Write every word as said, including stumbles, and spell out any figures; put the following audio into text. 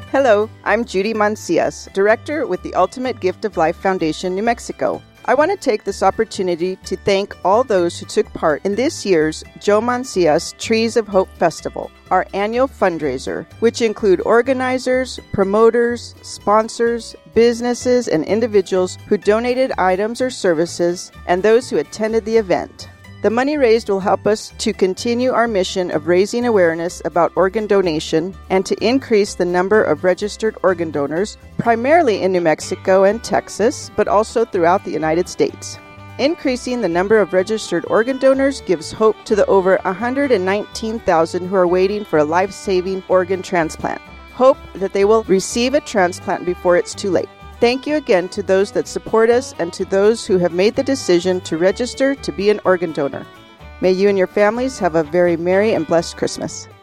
Hello, I'm Judy Mancias, Director with the Ultimate Gift of Life Foundation, New Mexico. I want to take this opportunity to thank all those who took part in this year's Joe Mancias Trees of Hope Festival, our annual fundraiser, which include organizers, promoters, sponsors, businesses, and individuals who donated items or services, and those who attended the event. The money raised will help us to continue our mission of raising awareness about organ donation and to increase the number of registered organ donors, primarily in New Mexico and Texas, but also throughout the United States. Increasing the number of registered organ donors gives hope to the over one hundred nineteen thousand who are waiting for a life-saving organ transplant. Hope that they will receive a transplant before it's too late. Thank you again to those that support us and to those who have made the decision to register to be an organ donor. May you and your families have a very merry and blessed Christmas.